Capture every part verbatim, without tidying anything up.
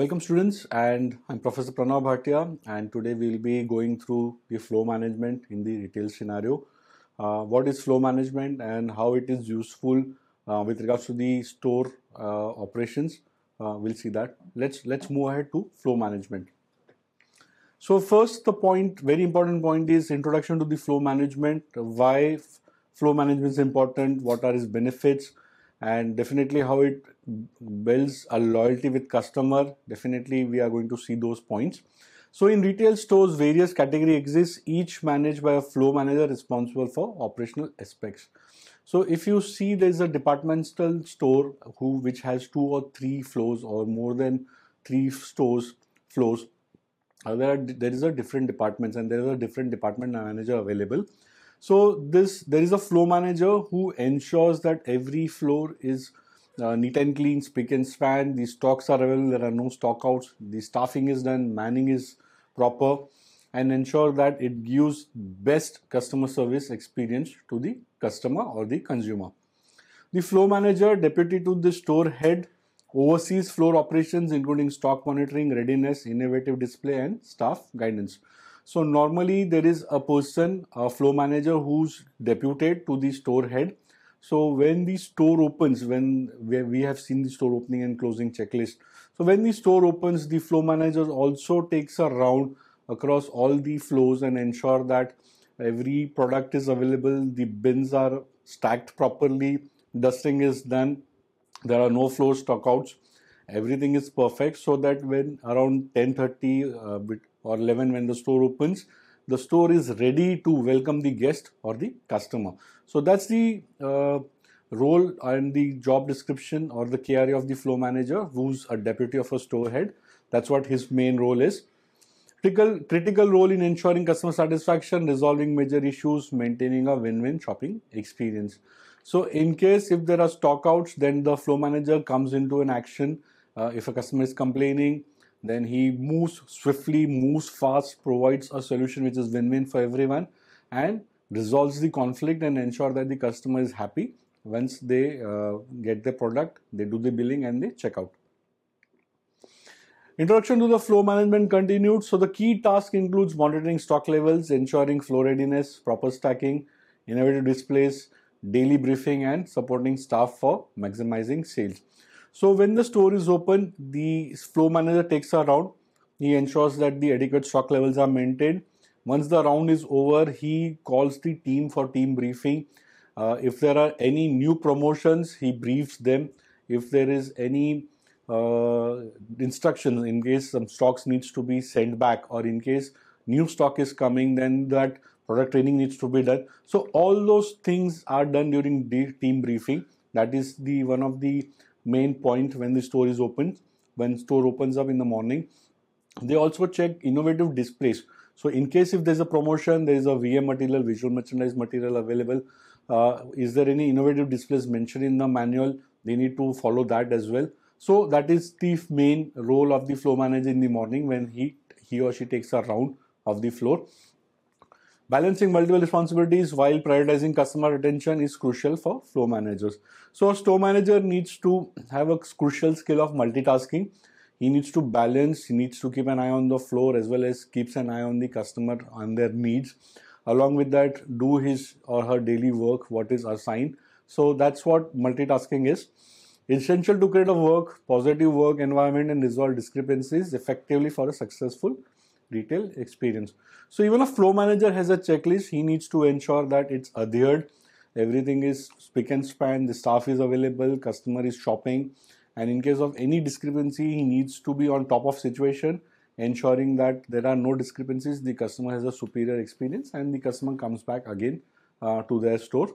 welcome students, and I'm Professor Pranav Bhatia, and today we'll be going through the flow management in the retail scenario. Uh, what is flow management and how it is useful uh, with regards to the store uh, operations? Uh, we'll see that. Let's let's move ahead to flow management. So first, the point, very important point, is introduction to the flow management. Why flow management is important? What are its benefits? And definitely how it builds a loyalty with customer. Definitely we are going to see those points. So in retail stores, various category exists, each managed by a flow manager responsible for operational aspects. So if you see there is a departmental store who which has two or three floors or more than three stores floors, uh, there, are, there is a different departments and there is a different department manager available. So this there is a flow manager who ensures that every floor is uh, neat and clean, spick and span. The stocks are available. There are no stockouts. The staffing is done. Manning is proper, and ensure that it gives best customer service experience to the customer or the consumer. The flow manager, deputy to the store head, oversees floor operations including stock monitoring, readiness, innovative display, and staff guidance. So normally there is a person, a flow manager, who's deputed to the store head. So when the store opens, when we have seen the store opening and closing checklist. So when the store opens, the flow manager also takes a round across all the floors and ensure that every product is available, the bins are stacked properly, dusting is done, there are no floor stockouts, everything is perfect, so that when around ten thirty uh, or eleven when the store opens, the store is ready to welcome the guest or the customer. So that's the uh, role and the job description or the K R A of the flow manager, who's a deputy of a store head. That's what his main role is. Critical, critical role in ensuring customer satisfaction, resolving major issues, maintaining a win-win shopping experience. So in case if there are stockouts, then the flow manager comes into an action. Uh, if a customer is complaining, then he moves swiftly, moves fast, provides a solution which is win-win for everyone, and resolves the conflict and ensure that the customer is happy. Once they uh, get the product, they do the billing and they check out. Introduction to the flow management continued. So the key task includes monitoring stock levels, ensuring flow readiness, proper stacking, innovative displays, daily briefing, and supporting staff for maximizing sales. So when the store is open, the flow manager takes a round. He ensures that the adequate stock levels are maintained. Once the round is over, he calls the team for team briefing. Uh, if there are any new promotions, he briefs them. If there is any uh, instructions in case some stocks needs to be sent back, or in case new stock is coming, then that product training needs to be done. So all those things are done during the team briefing. That is the one of the main point when the store is open. When store opens up in the morning, they also check innovative displays. So in case if there's a promotion, there is a V M material, visual merchandise material available. Uh, is there any innovative displays mentioned in the manual? They need to follow that as well. So that is the main role of the flow manager in the morning when he he or she takes a round of the floor. Balancing multiple responsibilities while prioritizing customer retention is crucial for flow managers. So a store manager needs to have a crucial skill of multitasking. He needs to balance, he needs to keep an eye on the floor as well as keeps an eye on the customer and their needs. Along with that, do his or her daily work, what is assigned. So that's what multitasking is. Essential to create a work, positive work environment and resolve discrepancies effectively for a successful retail experience. So even a flow manager has a checklist. He needs to ensure that it's adhered, everything is spick and span, the staff is available, customer is shopping, and in case of any discrepancy, he needs to be on top of situation, ensuring that there are no discrepancies, the customer has a superior experience, and the customer comes back again uh, to their store.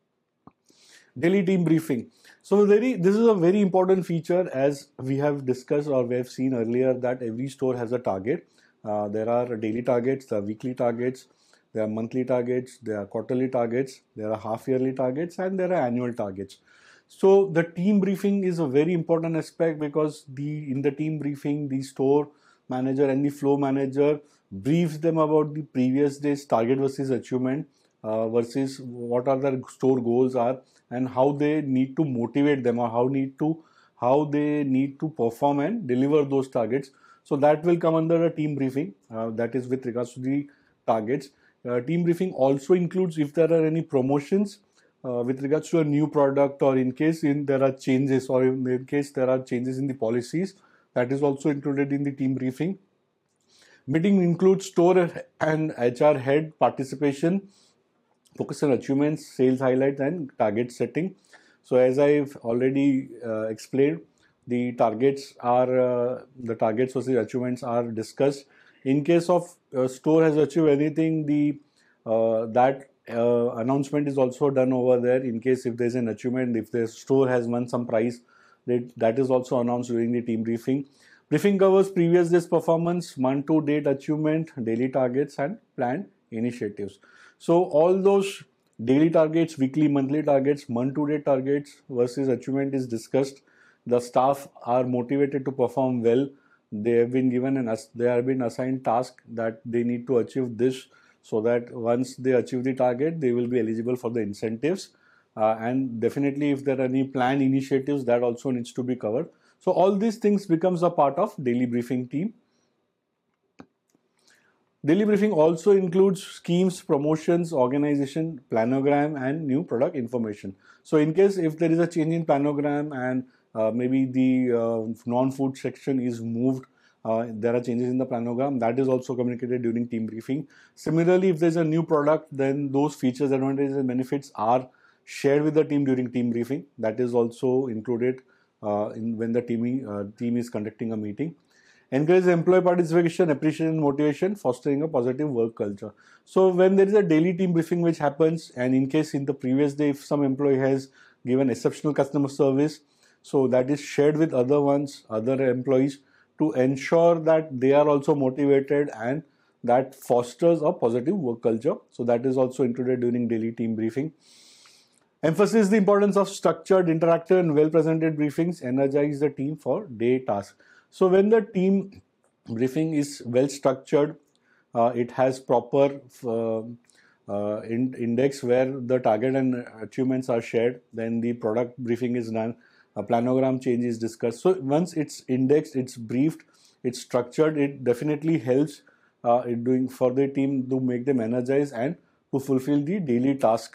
Daily team briefing. So very, this is a very important feature, as we have discussed or we have seen earlier, that every store has a target. Uh, there are daily targets, there are weekly targets, there are monthly targets, there are quarterly targets, there are half yearly targets, and there are annual targets. So the team briefing is a very important aspect, because the in the team briefing, the store manager and the flow manager briefs them about the previous day's target versus achievement, uh, versus what are their store goals are, and how they need to motivate them, or how need to how they need to perform and deliver those targets. So that will come under a team briefing, uh, that is with regards to the targets. Uh, team briefing also includes if there are any promotions uh, with regards to a new product, or in case in there are changes, or in, in case there are changes in the policies, that is also included in the team briefing. Meeting includes store and H R head participation, focus on achievements, sales highlights, and target setting. So as I've already uh, explained, the targets are uh, the targets versus achievements are discussed. In case of uh, store has achieved anything, the uh, that uh, announcement is also done over there. In case if there's an achievement, if the store has won some prize, that, that is also announced during the team briefing. Briefing covers previous day's performance, month to date achievement, daily targets, and planned initiatives. So all those daily targets, weekly, monthly targets, month to date targets versus achievement is discussed. The staff are motivated to perform well. They have been given an they have been assigned task that they need to achieve this, so that once they achieve the target, they will be eligible for the incentives. Uh, and definitely, if there are any planned initiatives, that also needs to be covered. So all these things becomes a part of daily briefing team. Daily briefing also includes schemes, promotions, organization, planogram, and new product information. So in case if there is a change in planogram and uh, maybe the uh, non-food section is moved, uh, there are changes in the planogram, that is also communicated during team briefing. Similarly, if there's a new product, then those features, advantages, and benefits are shared with the team during team briefing. That is also included uh, in when the team, uh, team is conducting a meeting. Encourage employee participation, appreciation, motivation, fostering a positive work culture. So when there is a daily team briefing which happens, and in case in the previous day if some employee has given exceptional customer service, so that is shared with other ones, other employees, to ensure that they are also motivated, and that fosters a positive work culture. So that is also included during daily team briefing. Emphasize the importance of structured, interactive, and well-presented briefings. Energize the team for day tasks. So when the team briefing is well structured, uh, it has proper uh, uh, in index where the target and achievements are shared. Then the product briefing is done. A planogram change is discussed. So once it's indexed, it's briefed, it's structured, it definitely helps uh, it doing for the team to make them energized and to fulfill the daily task.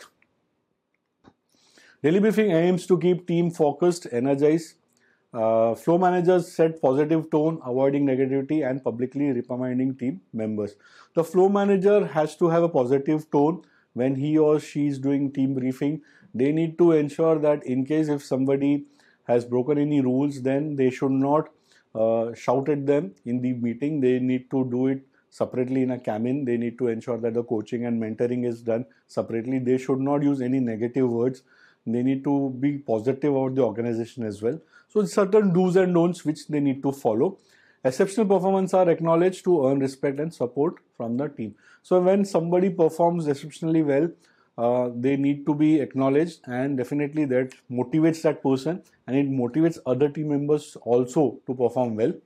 Daily briefing aims to keep team focused, energized. Uh, flow managers set positive tone, avoiding negativity, and publicly reprimanding team members. The flow manager has to have a positive tone when he or she is doing team briefing. They need to ensure that in case if somebody has broken any rules, then they should not uh, shout at them in the meeting. They need to do it separately in a cabin. They need to ensure that the coaching and mentoring is done separately. They should not use any negative words. They need to be positive about the organization as well. So certain do's and don'ts which they need to follow. Exceptional performance are acknowledged to earn respect and support from the team. So when somebody performs exceptionally well, uh, they need to be acknowledged, and definitely that motivates that person, and it motivates other team members also to perform well.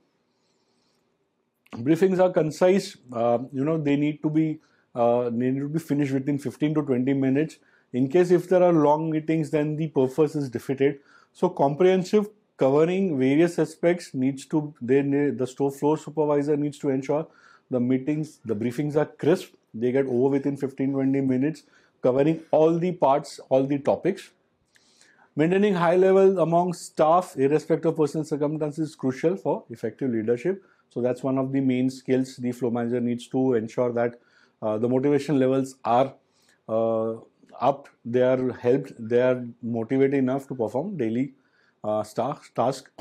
Briefings are concise. Uh, you know, they need to be uh, they need to be finished within fifteen to twenty minutes. In case if there are long meetings, then the purpose is defeated. So comprehensive, covering various aspects, needs to they the store floor supervisor needs to ensure the meetings, the briefings are crisp. They get over within fifteen to twenty minutes, covering all the parts, all the topics. Maintaining high level among staff, irrespective of personal circumstances, is crucial for effective leadership. So that's one of the main skills the flow manager needs to ensure, that uh, the motivation levels are uh, up, they are helped, they are motivated enough to perform daily uh, task. task.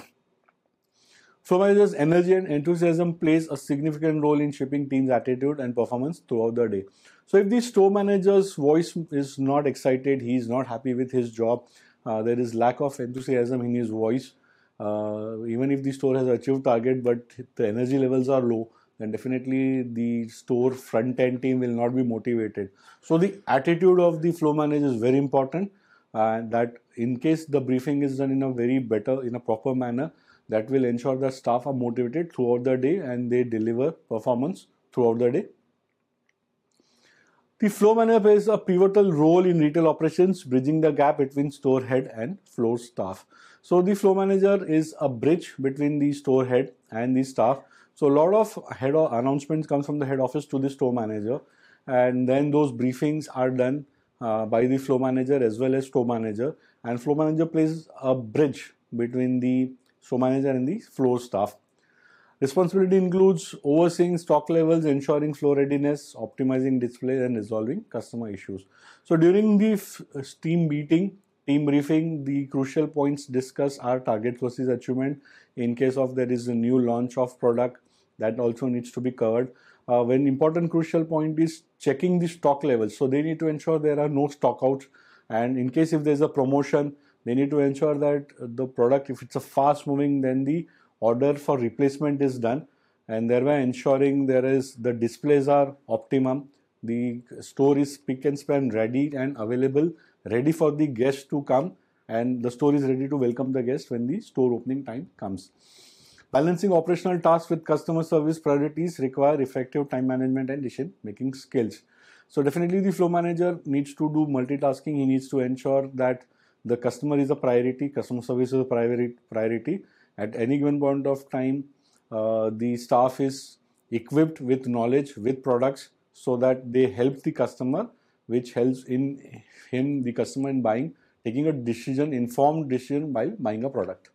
Flow manager's energy and enthusiasm plays a significant role in shaping team's attitude and performance throughout the day. So if the store manager's voice is not excited, he is not happy with his job, uh, there is lack of enthusiasm in his voice, uh, even if the store has achieved target but the energy levels are low, then definitely the store front end team will not be motivated. So the attitude of the flow manager is very important, and uh, that in case the briefing is done in a very better, in a proper manner, that will ensure that staff are motivated throughout the day and they deliver performance throughout the day. The flow manager plays a pivotal role in retail operations, bridging the gap between store head and floor staff. So the flow manager is a bridge between the store head and the staff. So a lot of head announcements come from the head office to the store manager, and then those briefings are done uh, by the flow manager as well as store manager, and flow manager plays a bridge between the store manager and the floor staff. Responsibility includes overseeing stock levels, ensuring flow readiness, optimizing display, and resolving customer issues. So during the team meeting, team briefing, the crucial points discussed are target versus achievement. In case of there is a new launch of product, that also needs to be covered. Uh, when important crucial point is checking the stock levels. So they need to ensure there are no stockouts, and in case if there is a promotion, they need to ensure that the product, if it's a fast moving, then the order for replacement is done, and thereby ensuring there is the displays are optimum, the store is pick and span ready and available, ready for the guest to come, and the store is ready to welcome the guest when the store opening time comes. Balancing operational tasks with customer service priorities require effective time management and decision making skills. So definitely the flow manager needs to do multitasking. He needs to ensure that the customer is a priority, customer service is a priority. At any given point of time, uh, the staff is equipped with knowledge, with products, so that they help the customer, which helps in him, the customer, in buying, taking a decision, informed decision while buying a product.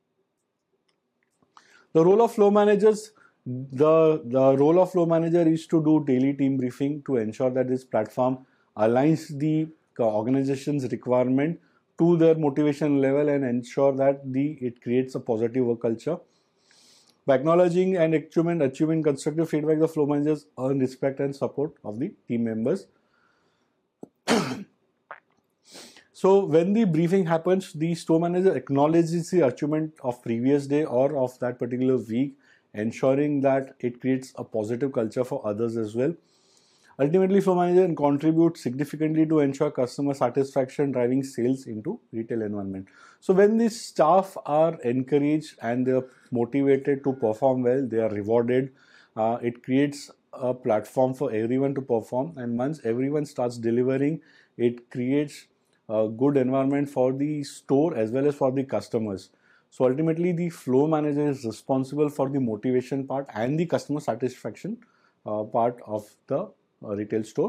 The role of flow managers, the, the role of flow manager is to do daily team briefing to ensure that this platform aligns the organization's requirement to their motivation level and ensure that the it creates a positive work culture. By acknowledging and achieving, achieving constructive feedback, the flow managers earn respect and support of the team members. So when the briefing happens, the store manager acknowledges the achievement of previous day or of that particular week, ensuring that it creates a positive culture for others as well. Ultimately, flow manager contributes significantly to ensure customer satisfaction, driving sales into retail environment. So when the staff are encouraged and they are motivated to perform well, they are rewarded. Uh, it creates a platform for everyone to perform, and once everyone starts delivering, it creates a good environment for the store as well as for the customers. So ultimately, the flow manager is responsible for the motivation part and the customer satisfaction uh, part of the uh, retail store.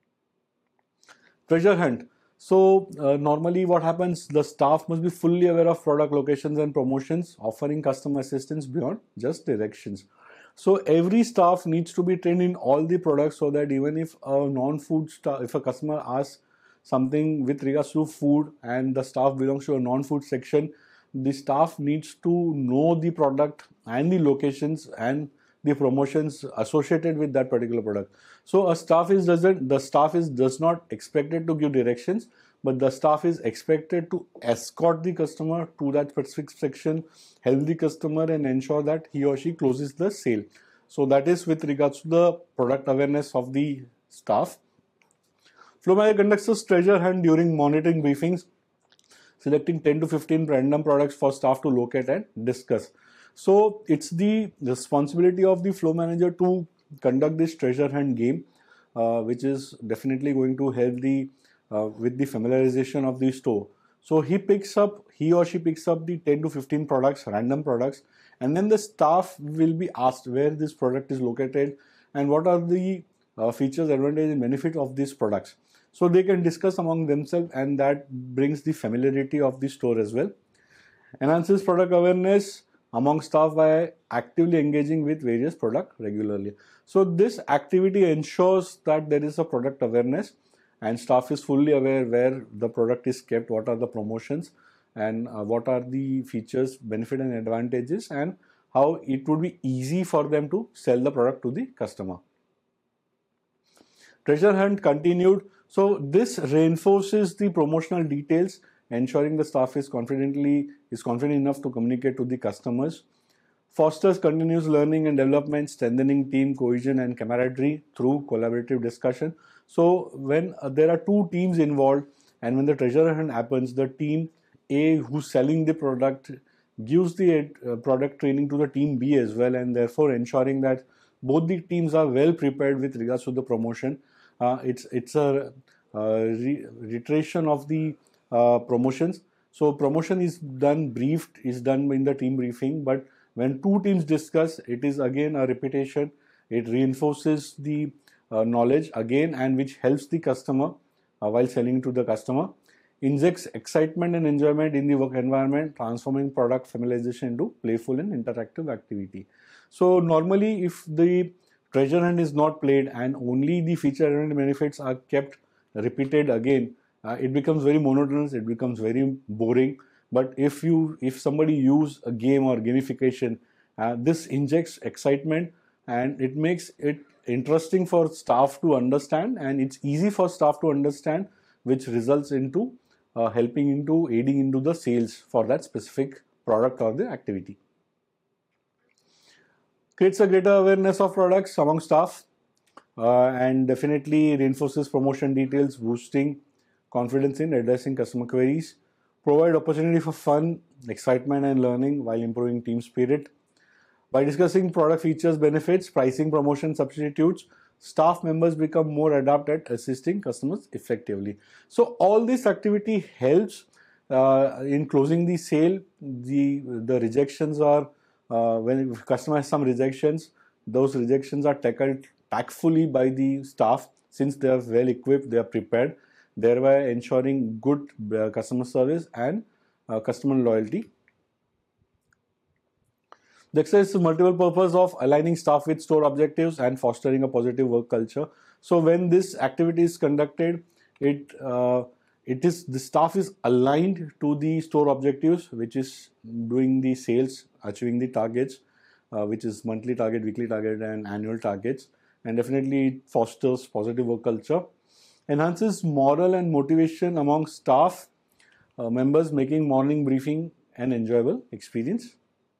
Treasure hunt. So uh, normally what happens, the staff must be fully aware of product locations and promotions, offering customer assistance beyond just directions. So every staff needs to be trained in all the products, so that even if a non-food staff, if a customer asks something with regards to food and the staff belongs to a non-food section, the staff needs to know the product and the locations and the promotions associated with that particular product. So a staff is doesn't the staff is does not expected to give directions, but the staff is expected to escort the customer to that specific section, help the customer, and ensure that he or she closes the sale. So that is with regards to the product awareness of the staff. Flow manager conducts a treasure hunt during monitoring briefings, selecting ten to fifteen random products for staff to locate and discuss. So it's the responsibility of the flow manager to conduct this treasure hunt game, uh, which is definitely going to help the uh, with the familiarization of the store. So he picks up, he or she picks up the ten to fifteen products, random products, and then the staff will be asked where this product is located and what are the uh, features, advantages, and benefit of these products. So they can discuss among themselves, and that brings the familiarity of the store as well. Enhances product awareness among staff by actively engaging with various products regularly. So this activity ensures that there is a product awareness and staff is fully aware where the product is kept, what are the promotions, and uh, what are the features, benefit and advantages, and how it would be easy for them to sell the product to the customer. Treasure hunt continued. So this reinforces the promotional details, ensuring the staff is confidently is confident enough to communicate to the customers. Fosters continuous learning and development, strengthening team cohesion and camaraderie through collaborative discussion. So when uh, there are two teams involved, and when the treasure hunt happens, the team A who's selling the product gives the uh, product training to the team B as well, and therefore ensuring that both the teams are well prepared with regards to the promotion. Uh, it's it's a uh, re reiteration of the uh, promotions. So promotion is done briefed, is done in the team briefing, but when two teams discuss, it is again a repetition. It reinforces the uh, knowledge again, and which helps the customer uh, while selling to the customer. Injects excitement and enjoyment in the work environment, transforming product familiarization into playful and interactive activity. So normally, if the treasure hunt is not played and only the feature and benefits are kept repeated again, uh, it becomes very monotonous, it becomes very boring. But if you if somebody use a game or gamification, uh, this injects excitement and it makes it interesting for staff to understand, and it's easy for staff to understand, which results into uh, helping into aiding into the sales for that specific product or the activity. Creates a greater awareness of products among staff, uh, and definitely reinforces promotion details, boosting confidence in addressing customer queries. Provide opportunity for fun, excitement and learning while improving team spirit. By discussing product features, benefits, pricing, promotion, substitutes, staff members become more adept at assisting customers effectively. So all this activity helps uh, in closing the sale. The, the rejections are, uh, when customer has some rejections, those rejections are tackled tactfully by the staff, since they are well equipped, they are prepared, thereby ensuring good uh, customer service and uh, customer loyalty. The exercise is multiple purpose of aligning staff with store objectives and fostering a positive work culture. So when this activity is conducted, it uh, it is the staff is aligned to the store objectives, which is doing the sales, achieving the targets, uh, which is monthly target, weekly target, and annual targets, and definitely it fosters positive work culture. Enhances moral and motivation among staff uh, members, making morning briefing an enjoyable experience.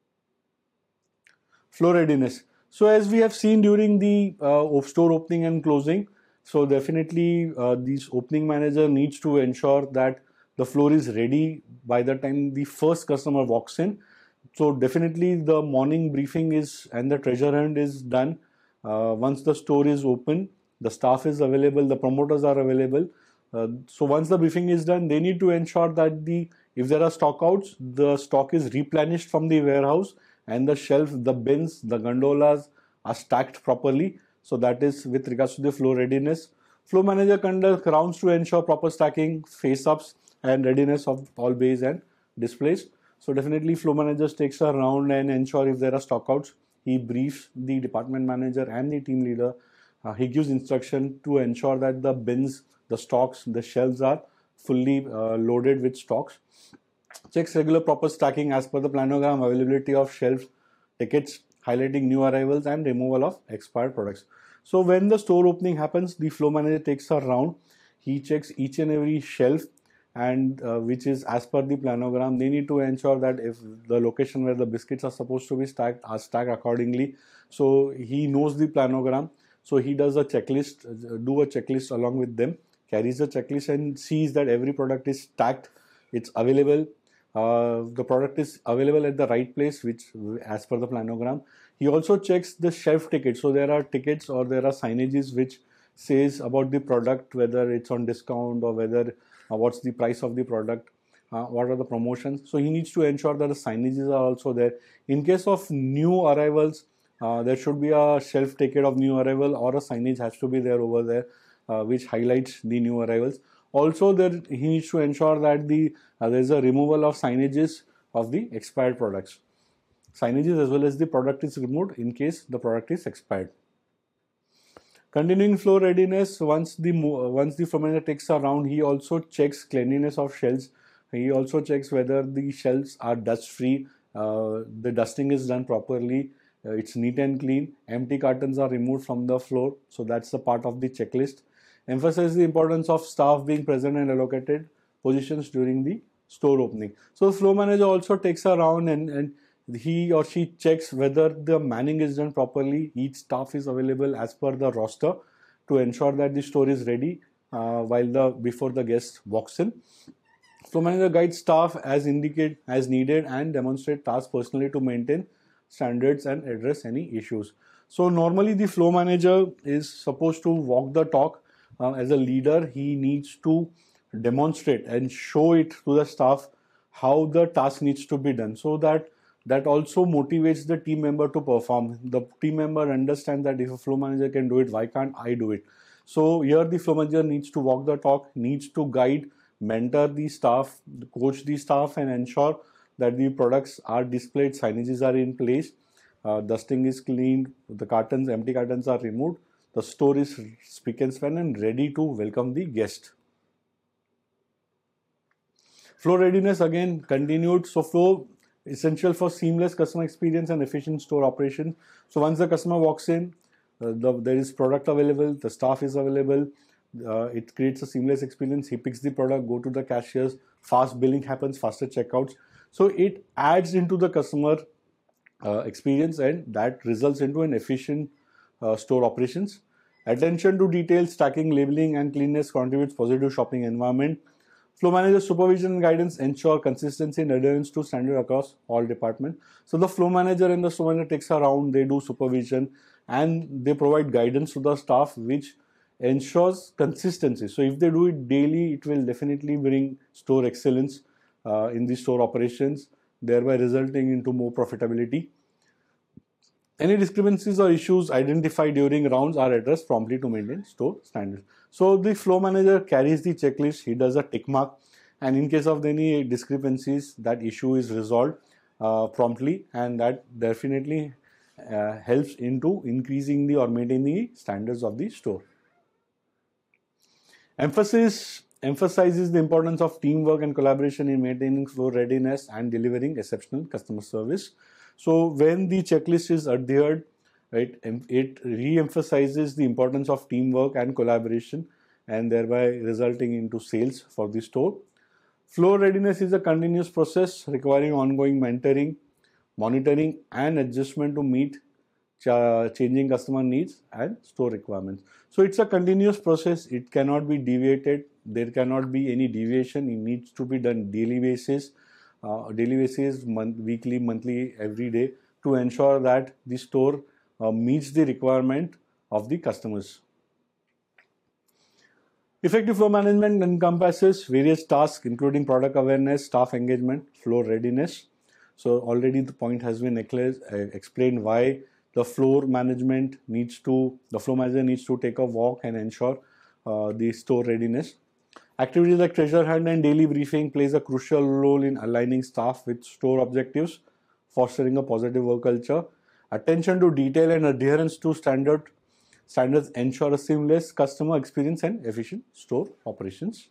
Floor readiness. So as we have seen during the uh, store opening and closing, so definitely uh, this opening manager needs to ensure that the floor is ready by the time the first customer walks in. So definitely the morning briefing is and the treasure hunt is done. Uh, once the store is open, the staff is available, the promoters are available. Uh, so once the briefing is done, they need to ensure that the if there are stock outs, the stock is replenished from the warehouse, and the shelf, the bins, the gondolas are stacked properly. So that is with regards to the floor readiness. Floor manager conducts rounds to ensure proper stacking, face-ups, and readiness of all bays and displays. So definitely floor manager takes a round and ensure if there are stockouts. He briefs the department manager and the team leader. Uh, he gives instruction to ensure that the bins, the stocks, the shelves are fully uh, loaded with stocks. Checks regular proper stacking as per the planogram, availability of shelf tickets, highlighting new arrivals and removal of expired products. So when the store opening happens, the floor manager takes a round. He checks each and every shelf, and uh, which is as per the planogram. They need to ensure that if the location where the biscuits are supposed to be stacked are stacked accordingly. So he knows the planogram. So he does a checklist, do a checklist along with them, carries the checklist and sees that every product is stacked, it's available. Uh, the product is available at the right place, which as per the planogram. He also checks the shelf tickets. So there are tickets or there are signages which says about the product, whether it's on discount or whether uh, what's the price of the product, uh, what are the promotions. So he needs to ensure that the signages are also there. In case of new arrivals, uh, there should be a shelf ticket of new arrival or a signage has to be there over there, uh, which highlights the new arrivals. Also, there he needs to ensure that the uh, there is a removal of signages of the expired products. Signages as well as the product is removed in case the product is expired. Continuing floor readiness. Once the once the floor manager takes a round, he also checks cleanliness of shelves. He also checks whether the shelves are dust free. Uh, the dusting is done properly. Uh, it's neat and clean. Empty cartons are removed from the floor. So that's the part of the checklist. Emphasize the importance of staff being present and allocated positions during the store opening. So floor manager also takes a round and, and he or she checks whether the manning is done properly. Each staff is available as per the roster to ensure that the store is ready uh, while the before the guest walks in. Floor manager guides staff as indicate as needed and demonstrate tasks personally to maintain standards and address any issues. So normally the floor manager is supposed to walk the talk. Uh, as a leader, he needs to demonstrate and show it to the staff how the task needs to be done, so that that also motivates the team member to perform. The team member understands that if a flow manager can do it, why can't I do it? So here the flow manager needs to walk the talk, needs to guide, mentor the staff, coach the staff, and ensure that the products are displayed, signages are in place, uh, dusting is cleaned, the cartons, empty cartons are removed, the store is spick and span and ready to welcome the guest. Flow readiness again continued. So flow essential for seamless customer experience and efficient store operation. So once the customer walks in, uh, the, there is product available, the staff is available, uh, it creates a seamless experience. He picks the product, go to the cashiers, fast billing happens, faster checkouts. So it adds into the customer uh, experience, and that results into an efficient uh, store operations. Attention to details, tracking, labeling and cleanness contributes positive shopping environment. Flow manager supervision and guidance ensure consistency and adherence to standard across all departments. So the flow manager and the store manager takes around, they do supervision and they provide guidance to the staff, which ensures consistency. So if they do it daily, it will definitely bring store excellence uh, in the store operations, thereby resulting into more profitability. Any discrepancies or issues identified during rounds are addressed promptly to maintain store standards. So the flow manager carries the checklist, he does a tick mark, and in case of any discrepancies, that issue is resolved uh, promptly, and that definitely uh, helps into increasing the or maintaining the standards of the store. Emphasis emphasizes the importance of teamwork and collaboration in maintaining flow readiness and delivering exceptional customer service. So when the checklist is adhered, right, it re-emphasizes the importance of teamwork and collaboration, and thereby resulting into sales for the store. Flow readiness is a continuous process requiring ongoing mentoring, monitoring and adjustment to meet ch- changing customer needs and store requirements. So it's a continuous process, it cannot be deviated, there cannot be any deviation, it needs to be done daily basis. Uh, daily basis, month, weekly, monthly, every day, to ensure that the store uh, meets the requirement of the customers. Effective flow management encompasses various tasks including product awareness, staff engagement, flow readiness. So already the point has been explained why the floor management needs to, the flow manager needs to take a walk and ensure uh, the store readiness. Activities like treasure hunt and daily briefing plays a crucial role in aligning staff with store objectives, fostering a positive work culture. Attention to detail and adherence to standard standards ensure a seamless customer experience and efficient store operations.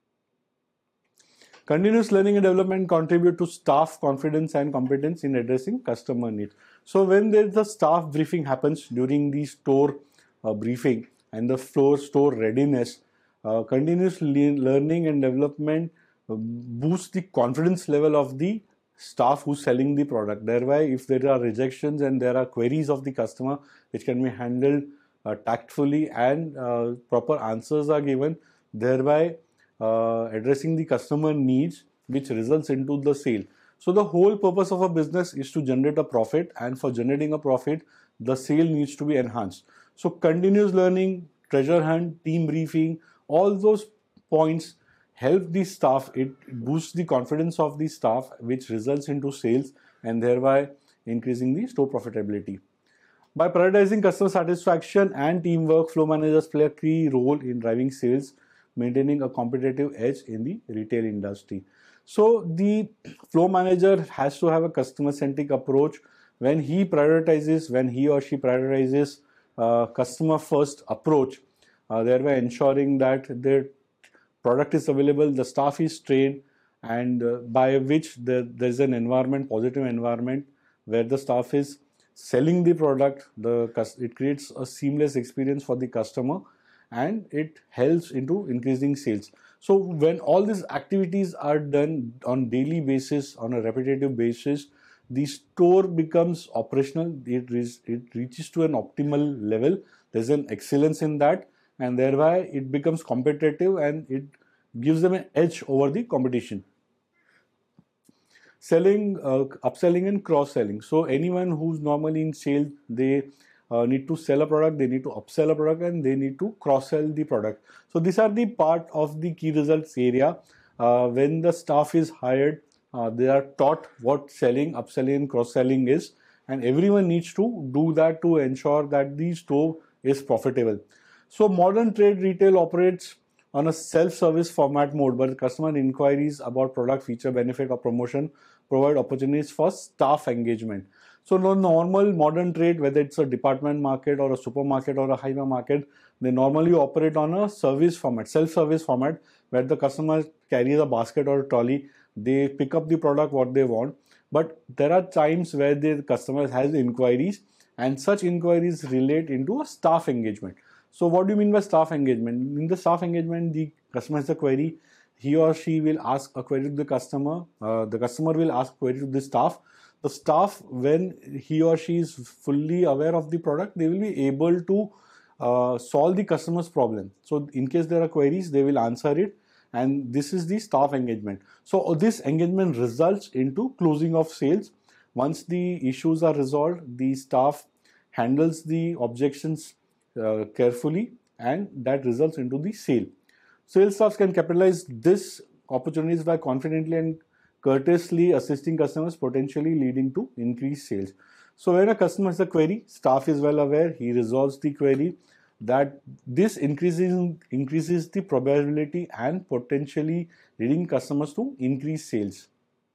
Continuous learning and development contribute to staff confidence and competence in addressing customer needs. So when there is a staff briefing happens during the store uh, briefing and the floor store readiness, Uh, continuous le- learning and development uh, boosts the confidence level of the staff who's selling the product. Thereby, if there are rejections and there are queries of the customer which can be handled uh, tactfully and uh, proper answers are given, thereby uh, addressing the customer needs, which results into the sale. So the whole purpose of a business is to generate a profit, and for generating a profit, the sale needs to be enhanced. So continuous learning, treasure hunt, team briefing, all those points help the staff, it boosts the confidence of the staff, which results into sales and thereby increasing the store profitability. By prioritizing customer satisfaction and teamwork, flow managers play a key role in driving sales, maintaining a competitive edge in the retail industry. So the flow manager has to have a customer-centric approach. When he prioritizes, when he or she prioritizes uh, customer-first approach, Uh, thereby ensuring that their product is available, the staff is trained, and uh, by which the, there's an environment, positive environment, where the staff is selling the product. The it creates a seamless experience for the customer, and it helps into increasing sales. So when all these activities are done on daily basis, on a repetitive basis, the store becomes operational. It, re- it reaches to an optimal level. There's an excellence in that, and thereby it becomes competitive and it gives them an edge over the competition. Selling, uh, upselling and cross-selling. So anyone who's normally in sales, they uh, need to sell a product, they need to upsell a product, and they need to cross-sell the product. So these are the part of the key results area. Uh, when the staff is hired uh, they are taught what selling, upselling and cross-selling is, and everyone needs to do that to ensure that the store is profitable. So modern trade retail operates on a self-service format mode, but customer inquiries about product, feature, benefit or promotion provide opportunities for staff engagement. So no normal modern trade, whether it's a department market or a supermarket or a hypermarket, they normally operate on a service format, self-service format, where the customer carries a basket or a trolley, they pick up the product what they want. But there are times where the customer has inquiries, and such inquiries relate into a staff engagement. So what do you mean by staff engagement? In the staff engagement, the customer has a query, he or she will ask a query to the customer, uh, the customer will ask query to the staff. The staff, when he or she is fully aware of the product, they will be able to uh, solve the customer's problem. So in case there are queries, they will answer it, and this is the staff engagement. So this engagement results into closing of sales. Once the issues are resolved, the staff handles the objections uh, carefully, and that results into the sale. Sales staffs can capitalize this opportunities by confidently and courteously assisting customers, potentially leading to increased sales. So when a customer has a query, staff is well aware, he resolves the query. That this increases increases the probability and potentially leading customers to increase sales.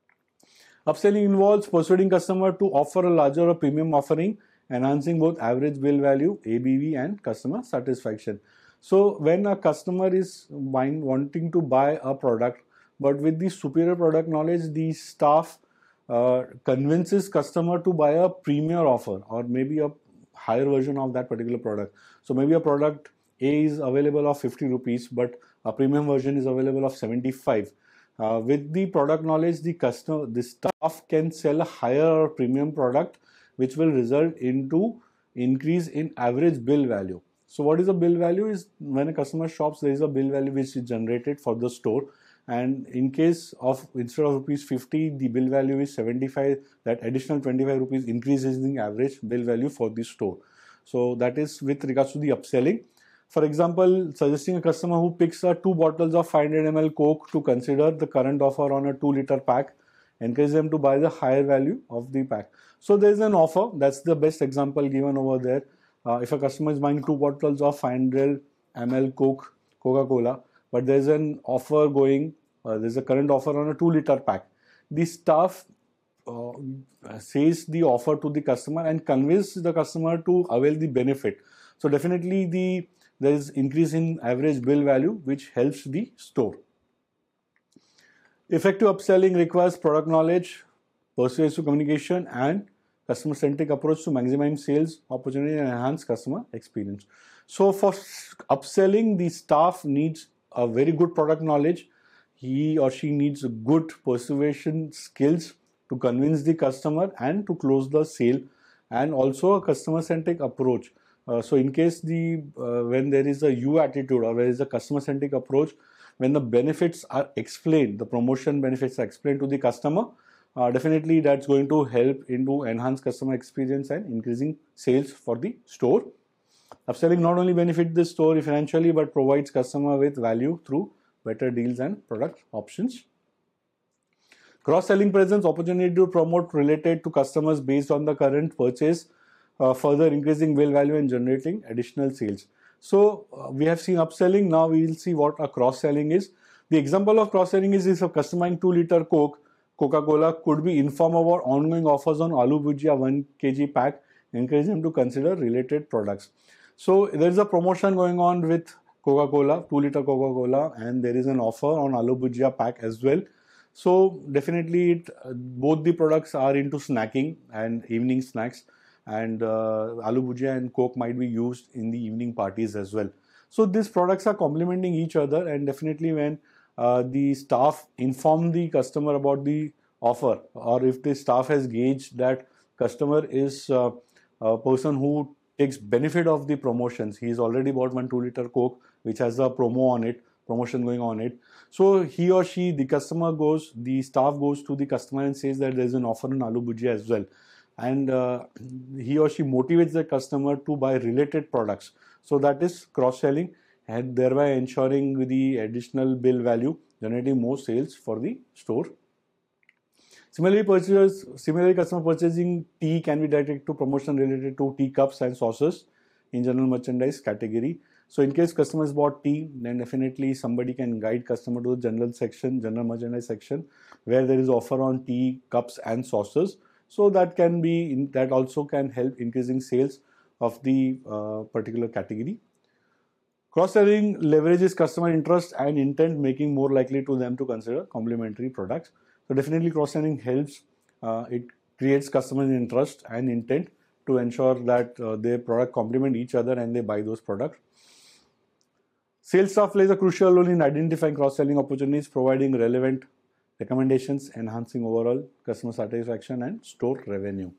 Upselling involves persuading customer to offer a larger or premium offering, enhancing both average bill value, A B V, and customer satisfaction. So when a customer is buying, wanting to buy a product, but with the superior product knowledge, the staff uh, convinces customer to buy a premier offer or maybe a higher version of that particular product. So maybe a product A is available of fifty rupees, but a premium version is available of seventy-five. Uh, with the product knowledge, the customer, the staff can sell a higher premium product, which will result into increase in average bill value. So what is a bill value? Is when a customer shops, there is a bill value which is generated for the store. And in case of instead of rupees fifty, the bill value is seventy-five, that additional twenty-five rupees increases the average bill value for the store. So that is with regards to the upselling. For example, suggesting a customer who picks a two bottles of five hundred milliliter Coke to consider the current offer on a two liter pack, encourage them to buy the higher value of the pack. So there is an offer, that's the best example given over there. Uh, if a customer is buying two bottles of five hundred milliliter Coke, Coca-Cola, but there's an offer going, uh, there's a current offer on a two liter pack. The staff uh, says the offer to the customer and convinces the customer to avail the benefit. So definitely the there is increase in average bill value, which helps the store. Effective upselling requires product knowledge, persuasive communication, and customer-centric approach to maximize sales opportunity and enhance customer experience. So for upselling, the staff needs a very good product knowledge. He or she needs good persuasion skills to convince the customer and to close the sale, and also a customer-centric approach. Uh, so in case the uh, when there is a you attitude or there is a customer-centric approach, when the benefits are explained, the promotion benefits are explained to the customer, uh, definitely that's going to help into enhance customer experience and increasing sales for the store. Upselling not only benefits the store financially, but provides customer with value through better deals and product options. Cross-selling presents opportunity to promote related to customers based on the current purchase, uh, further increasing bill value and generating additional sales. So uh, we have seen upselling. Now we will see what a cross-selling is. The example of cross-selling is if a customer buying two liter Coke, Coca-Cola could be informed about ongoing offers on Aloo Bhujia one kilogram pack, encourage them to consider related products. So there is a promotion going on with Coca-Cola, two liter Coca-Cola, and there is an offer on Aloo Bhujia pack as well. So definitely it, uh, both the products are into snacking and evening snacks, and uh, Aloo Bhujia and Coke might be used in the evening parties as well. So these products are complementing each other, and definitely when uh, the staff inform the customer about the offer, or if the staff has gauged that customer is uh, a person who takes benefit of the promotions, he's already bought one two liter Coke which has a promo on it, promotion going on it. So he or she, the customer goes, the staff goes to the customer and says that there's an offer on Aloo Bhujia as well. And uh, he or she motivates the customer to buy related products. So that is cross-selling, and thereby ensuring the additional bill value, generating more sales for the store. Similarly, purchase, similarly, customer purchasing tea can be directed to promotion related to tea cups and saucers in general merchandise category. So in case customers bought tea, then definitely somebody can guide customer to the general section, general merchandise section, where there is offer on tea, cups and saucers. So that can be, that also can help increasing sales of the uh, particular category. Cross-selling leverages customer interest and intent, making more likely to them to consider complementary products. So definitely cross-selling helps, uh, it creates customer interest and intent to ensure that uh, their product complement each other and they buy those products. Sales staff plays a crucial role in identifying cross-selling opportunities, providing relevant recommendations, enhancing overall customer satisfaction and store revenue.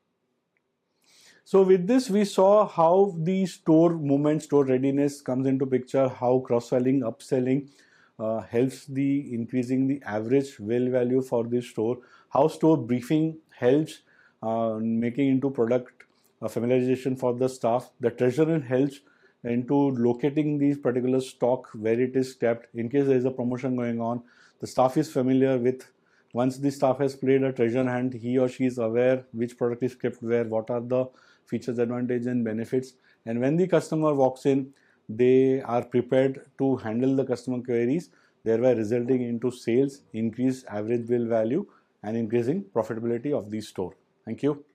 So with this, we saw how the store movement, store readiness comes into picture, how cross-selling, upselling uh, helps the increasing the average well value for the store, how store briefing helps uh, making into product uh, familiarization for the staff. The treasurer helps into locating these particular stock where it is kept in case there is a promotion going on. The staff is familiar with, once the staff has played a treasure hunt, he or she is aware which product is kept where, what are the features, advantages and benefits, and when the customer walks in, they are prepared to handle the customer queries, thereby resulting into sales, increased average bill value and increasing profitability of the store. Thank you.